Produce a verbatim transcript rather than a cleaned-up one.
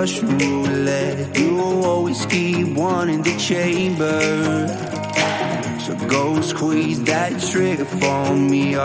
Russian roulette. You always keep one in the chamber, so go squeeze that trigger for me.